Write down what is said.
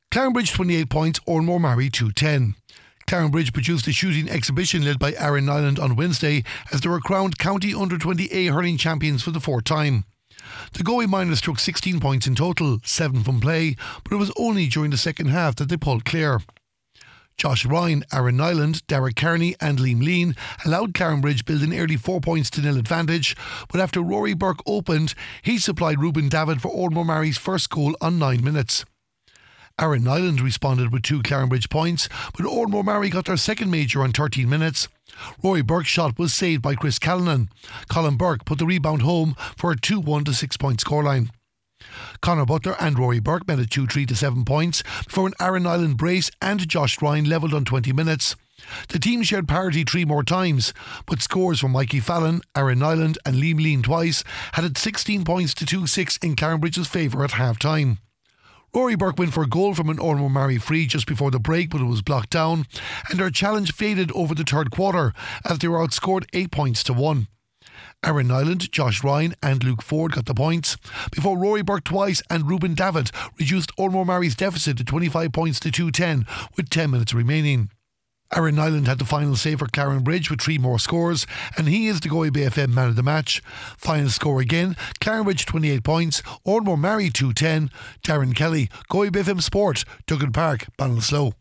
Clarenbridge 28 points, Ormore Marry 210. Clarenbridge produced a shooting exhibition led by Aaron Nyland on Wednesday as they were crowned County Under-20A hurling champions for the fourth time. The Galway Miners struck 16 points in total, 7 from play, but it was only during the second half that they pulled clear. Josh Ryan, Aaron Nyland, Derek Kearney and Liam Lean allowed Clarenbridge build an early 4 points to nil advantage, but after Rory Burke opened, he supplied Ruben David for Ormore Marry's first goal on 9 minutes. Aaron Nyland responded with 2 Clarenbridge points, but Ormore Marry got their second major on 13 minutes. Rory Burke's shot was saved by Chris Callanan. Colin Burke put the rebound home for a 2-1 to 6 point scoreline. Conor Butler and Rory Burke made it 2-3 to 7 points before an Aaron Nyland brace and Josh Ryan levelled on 20 minutes. The team shared parity 3 more times, but scores from Mikey Fallon, Aaron Nyland and Liam Lean twice had it 16 points to 2-6 in Clarenbridge's favour at half-time. Rory Burke went for a goal from an Ormore Marry free just before the break, but it was blocked down, and their challenge faded over the third quarter as they were outscored 8 points to 1. Aaron Nyland, Josh Ryan and Luke Ford got the points, before Rory Burke twice and Ruben David reduced Ormore Marry's deficit to 25 points to 210 with 10 minutes remaining. Aaron Nyland had the final say for Clarenbridge with 3 more scores, and he is the Galway Bay FM man of the match. Final score again, Clarenbridge 28 points, Ormore Marry 210. Darren Kelly, Galway Bay FM Sport, Duggan Park, Ballinasloe.